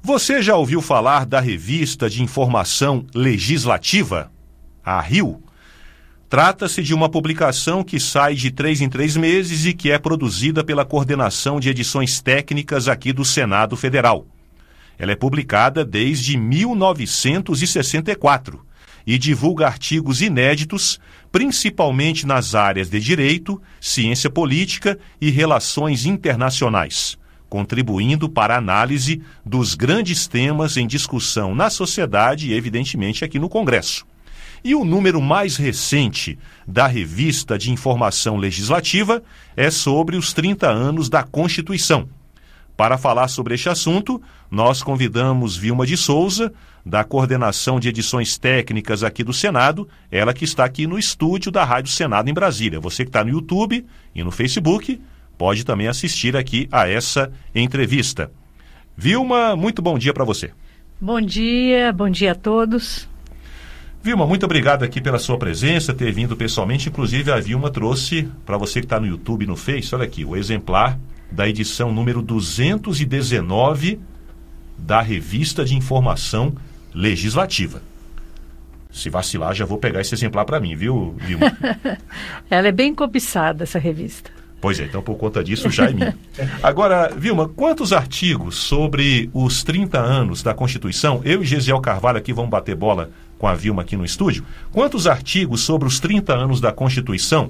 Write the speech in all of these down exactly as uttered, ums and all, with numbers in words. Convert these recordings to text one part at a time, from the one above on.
Você já ouviu falar da Revista de Informação Legislativa, a R I L? Trata-se de uma publicação que sai de três em três meses e que é produzida pela Coordenação de Edições Técnicas aqui do Senado Federal. Ela é publicada desde mil novecentos e sessenta e quatro e divulga artigos inéditos, principalmente nas áreas de Direito, Ciência Política e Relações Internacionais, contribuindo para a análise dos grandes temas em discussão na sociedade e, evidentemente, aqui no Congresso. E o número mais recente da Revista de Informação Legislativa é sobre os trinta anos da Constituição. Para falar sobre este assunto, nós convidamos Vilma de Souza, da Coordenação de Edições Técnicas aqui do Senado, ela que está aqui no estúdio da Rádio Senado em Brasília. Você que está no YouTube e no Facebook pode também assistir aqui a essa entrevista. Vilma, muito bom dia para você. Bom dia, bom dia a todos. Vilma, muito obrigado aqui pela sua presença, ter vindo pessoalmente. Inclusive, a Vilma trouxe, para você que está no YouTube e no Face, olha aqui, o exemplar da edição número duzentos e dezenove da Revista de Informação Legislativa. Se vacilar, já vou pegar esse exemplar para mim, viu, Vilma? Ela é bem cobiçada, essa revista. Pois é, então por conta disso já é minha. Agora, Vilma, quantos artigos sobre os trinta anos da Constituição, eu e Gesiel Carvalho aqui vamos bater bola com a Vilma aqui no estúdio, quantos artigos sobre os trinta anos da Constituição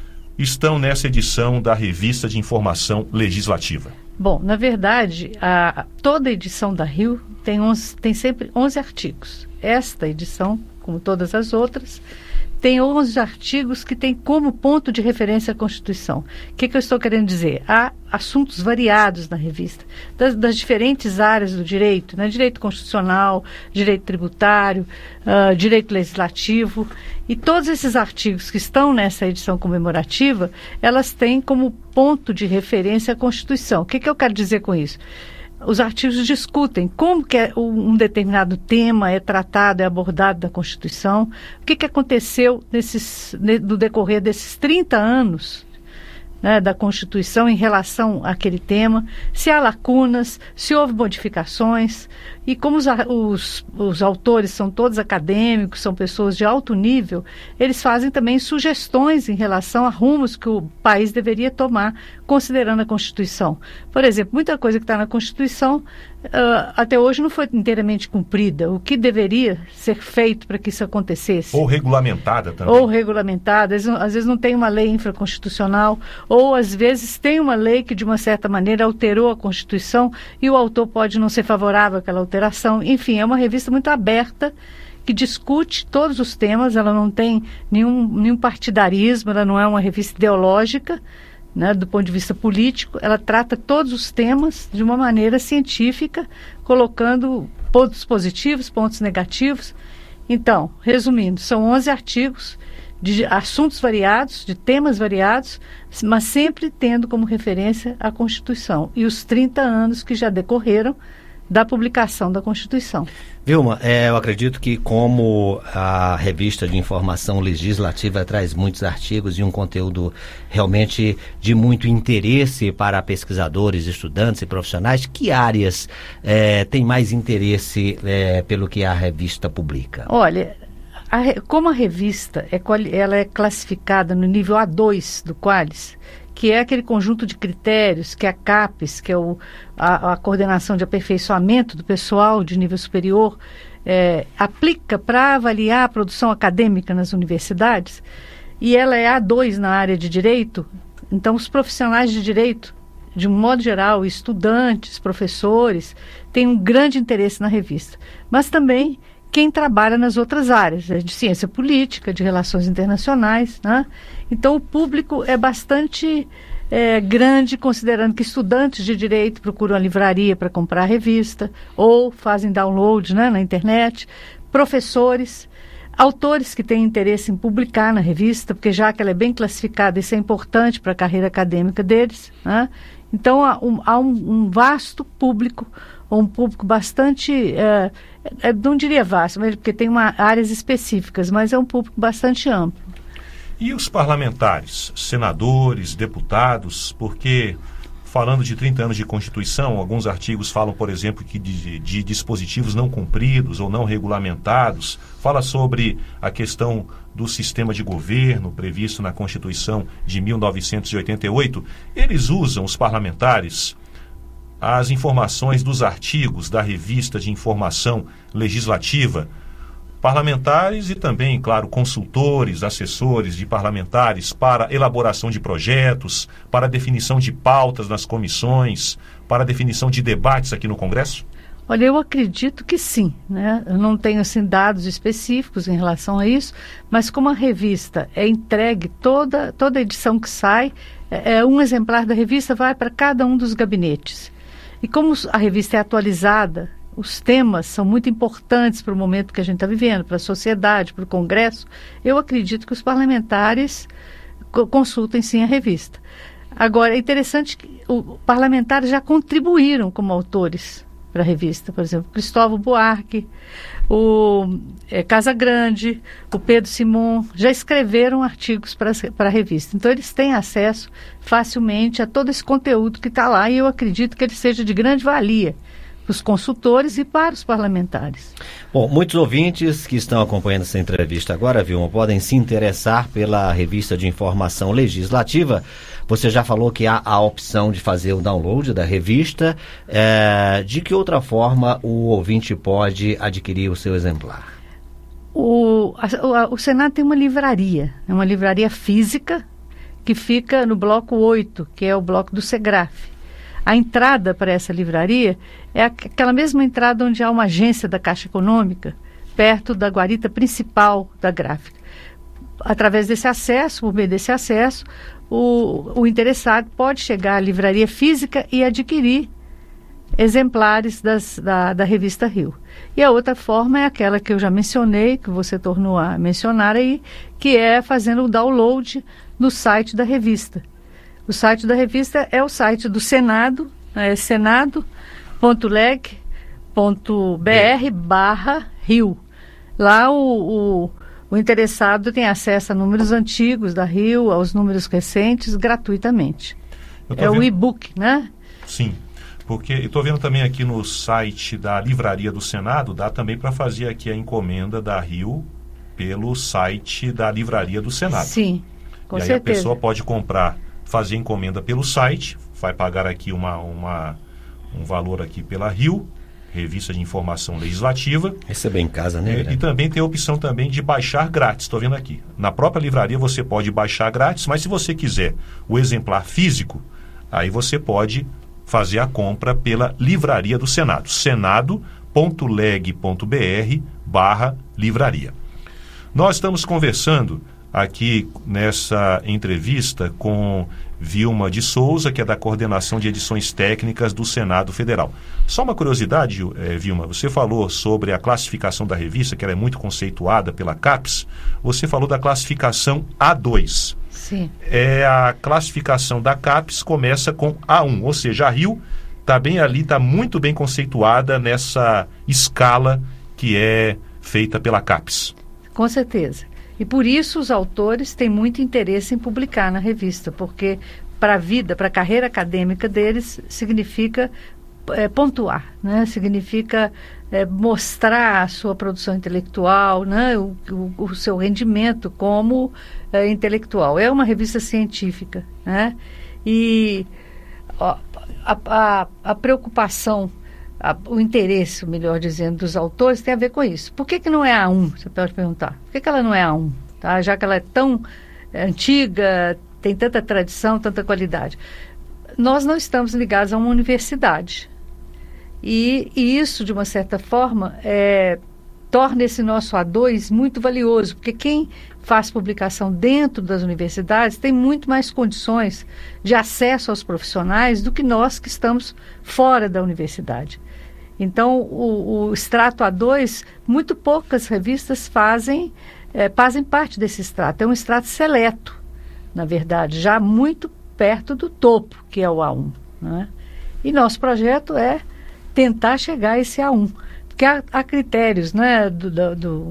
estão nessa edição da Revista de Informação Legislativa? Bom, na verdade, a, toda edição da R I L tem, onze, tem sempre onze artigos. Esta edição, como todas as outras, tem onze artigos que tem como ponto de referência a Constituição. O que, que eu estou querendo dizer? Há assuntos variados na revista, das, das diferentes áreas do direito, né? Direito constitucional, direito tributário, uh, direito legislativo, e todos esses artigos que estão nessa edição comemorativa, elas têm como ponto de referência a Constituição. O que, que eu quero dizer com isso? Os artigos discutem como que é um determinado tema é tratado, é abordado na Constituição, o que, que aconteceu nesses, no decorrer desses trinta anos, né, da Constituição em relação àquele tema, se há lacunas, se houve modificações, e como os, os, os autores são todos acadêmicos, são pessoas de alto nível, eles fazem também sugestões em relação a rumos que o país deveria tomar, considerando a Constituição. Por exemplo, muita coisa que está na Constituição uh, até hoje não foi inteiramente cumprida. O que deveria ser feito para que isso acontecesse? Ou regulamentada também. Ou regulamentada. Às, às vezes não tem uma lei infraconstitucional, ou às vezes tem uma lei que de uma certa maneira alterou a Constituição e o autor pode não ser favorável àquela alteração. Enfim, é uma revista muito aberta, que discute todos os temas, ela não tem nenhum, nenhum partidarismo, ela não é uma revista ideológica, né, do ponto de vista político, ela trata todos os temas de uma maneira científica, colocando pontos positivos, pontos negativos. Então, resumindo, são onze artigos de assuntos variados, de temas variados, mas sempre tendo como referência a Constituição e os trinta anos que já decorreram da publicação da Constituição. Vilma, é, eu acredito que como a Revista de Informação Legislativa traz muitos artigos e um conteúdo realmente de muito interesse para pesquisadores, estudantes e profissionais, que áreas é, têm mais interesse é, pelo que a revista publica? Olha, a, como a revista é, ela é classificada no nível A dois do Qualis, que é aquele conjunto de critérios que a CAPES, que é o, a, a Coordenação de Aperfeiçoamento do Pessoal de Nível Superior, é, aplica para avaliar a produção acadêmica nas universidades, e ela é A dois na área de direito. Então, os profissionais de direito, de um modo geral, estudantes, professores, têm um grande interesse na revista. Mas também quem trabalha nas outras áreas, de ciência política, de relações internacionais, né? Então o público é bastante é, grande, considerando que estudantes de direito procuram a livraria para comprar a revista, ou fazem download, né, na internet, professores, autores que têm interesse em publicar na revista, porque já que ela é bem classificada, isso é importante para a carreira acadêmica deles, né? Então há um, há um, um vasto público, ou um público bastante, é, é, não diria vasto, porque tem uma, áreas específicas, mas é um público bastante amplo. E os parlamentares, senadores, deputados, porque falando de trinta anos de Constituição. Alguns artigos falam, por exemplo, que de, de dispositivos não cumpridos ou não regulamentados. Fala sobre a questão do sistema de governo previsto na Constituição de mil novecentos e oitenta e oito. Eles usam, os parlamentares, as informações dos artigos da Revista de Informação Legislativa. Parlamentares e também, claro, consultores, assessores de parlamentares para elaboração de projetos, para definição de pautas nas comissões, para definição de debates aqui no Congresso? Olha, eu acredito que sim, né? Eu não tenho assim, dados específicos em relação a isso, mas como a revista é entregue, toda, toda edição que sai, é, é um exemplar da revista vai para cada um dos gabinetes. E como a revista é atualizada, os temas são muito importantes para o momento que a gente está vivendo, para a sociedade, para o Congresso, eu acredito que os parlamentares co- consultem sim a revista. Agora, é interessante que os parlamentares já contribuíram como autores para a revista. Por exemplo, Cristóvão Buarque, o é, Casa Grande, o Pedro Simon, já escreveram artigos para a revista. Então, eles têm acesso facilmente a todo esse conteúdo que está lá e eu acredito que ele seja de grande valia para os consultores e para os parlamentares. Bom, muitos ouvintes que estão acompanhando essa entrevista agora, Vilma, podem se interessar pela revista de informação legislativa. Você já falou que há a opção de fazer o download da revista. É, de que outra forma o ouvinte pode adquirir o seu exemplar? O, a, o Senado tem uma livraria, é uma livraria física que fica no bloco oito, que é o bloco do SEGRAF. A entrada para essa livraria é aquela mesma entrada onde há uma agência da Caixa Econômica, perto da guarita principal da gráfica. Através desse acesso, por meio desse acesso, o, o interessado pode chegar à livraria física e adquirir exemplares das, da, da revista Rio. E a outra forma é aquela que eu já mencionei, que você tornou a mencionar aí, que é fazendo o download no site da revista. O site da revista é o site do Senado, é senado ponto leg ponto br barra Rio. Lá o, o, o interessado tem acesso a números antigos da Rio, aos números recentes, gratuitamente. É vendo... o e-book, né? Sim, porque eu estou vendo também aqui no site da Livraria do Senado, dá também para fazer aqui a encomenda da Rio pelo site da Livraria do Senado. Sim, com e aí certeza. A pessoa pode comprar, fazer encomenda pelo site, vai pagar aqui uma, uma, um valor aqui pela Rio, Revista de Informação Legislativa. Receber em casa, né? E, e também tem a opção também de baixar grátis, estou vendo aqui. Na própria livraria você pode baixar grátis, mas se você quiser o exemplar físico, aí você pode fazer a compra pela Livraria do Senado, senado ponto leg ponto br barra livraria. Nós estamos conversando aqui nessa entrevista com Vilma de Souza, que é da Coordenação de Edições Técnicas do Senado Federal. Só uma curiosidade, eh, Vilma, você falou sobre a classificação da revista, que ela é muito conceituada pela CAPES. Você falou da classificação A dois. Sim. É, a classificação da CAPES começa com A um, ou seja, a Rio está bem ali, está muito bem conceituada nessa escala que é feita pela CAPES. Com certeza. E por isso os autores têm muito interesse em publicar na revista, porque para a vida, para a carreira acadêmica deles, significa é, pontuar, né? Significa é, mostrar a sua produção intelectual, né? o, o, o seu rendimento como é, intelectual. É uma revista científica, né? E ó, a, a, a preocupação, A, o interesse, melhor dizendo, dos autores tem a ver com isso. Por que que não é A um? Você pode perguntar. Por que que ela não é A um? Tá? Já que ela é tão é, antiga, tem tanta tradição, tanta qualidade. Nós não estamos ligados a uma universidade. E, e isso, de uma certa forma, é, torna esse nosso A dois muito valioso, porque quem faz publicação dentro das universidades tem muito mais condições de acesso aos profissionais do que nós que estamos fora da universidade. Então, o, o extrato A dois, muito poucas revistas fazem, é, fazem parte desse extrato. É um extrato seleto, na verdade, já muito perto do topo, que é o A um. Né? E nosso projeto é tentar chegar a esse A um. Porque há, há critérios, né, do, do,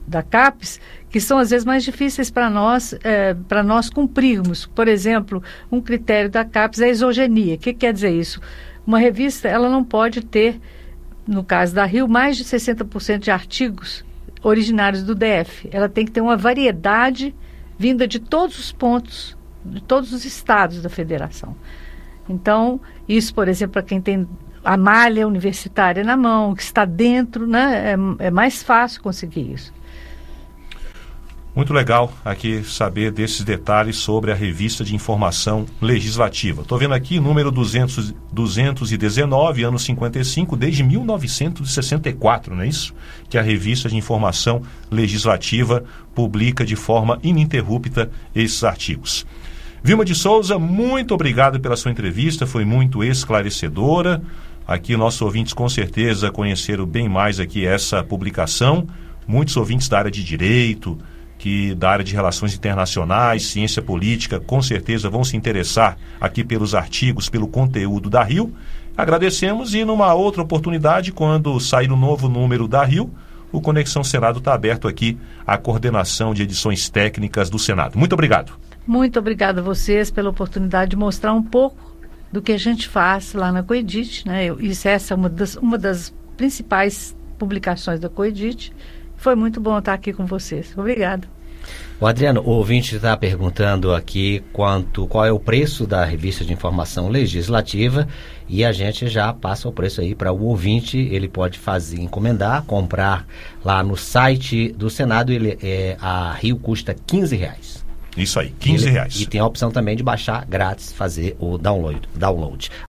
da CAPES, que são às vezes mais difíceis para nós, é, para nós cumprirmos. Por exemplo, um critério da CAPES é a isogenia. O que quer dizer isso? Uma revista, ela não pode ter, no caso da Rio, mais de sessenta por cento de artigos originários do D F. Ela tem que ter uma variedade vinda de todos os pontos, de todos os estados da federação. Então, isso, por exemplo, para quem tem a malha universitária na mão, que está dentro, né, é, é mais fácil conseguir isso. Muito legal aqui saber desses detalhes sobre a revista de informação legislativa. Estou vendo aqui número duzentos, duzentos e dezenove, ano cinquenta e cinco, desde mil novecentos e sessenta e quatro, não é isso? Que a revista de informação legislativa publica de forma ininterrupta esses artigos. Vilma de Souza, muito obrigado pela sua entrevista, foi muito esclarecedora. Aqui nossos ouvintes com certeza conheceram bem mais aqui essa publicação. Muitos ouvintes da área de direito, que da área de relações internacionais, ciência política, com certeza vão se interessar aqui pelos artigos, pelo conteúdo da Rio. Agradecemos e numa outra oportunidade, quando sair o novo número da Rio, o Conexão Senado está aberto aqui à coordenação de edições técnicas do Senado. Muito obrigado. Muito obrigada a vocês pela oportunidade de mostrar um pouco do que a gente faz lá na Coedit, né? Eu, isso, essa é uma das, uma das principais publicações da Coedit. Foi muito bom estar aqui com vocês. Obrigada. O Adriano, o ouvinte está perguntando aqui quanto, qual é o preço da revista de informação legislativa e a gente já passa o preço aí para o ouvinte. Ele pode fazer, encomendar, comprar lá no site do Senado. Ele, é, a Rio custa quinze reais. Isso aí, quinze reais. E tem a opção também de baixar grátis, fazer o download. download.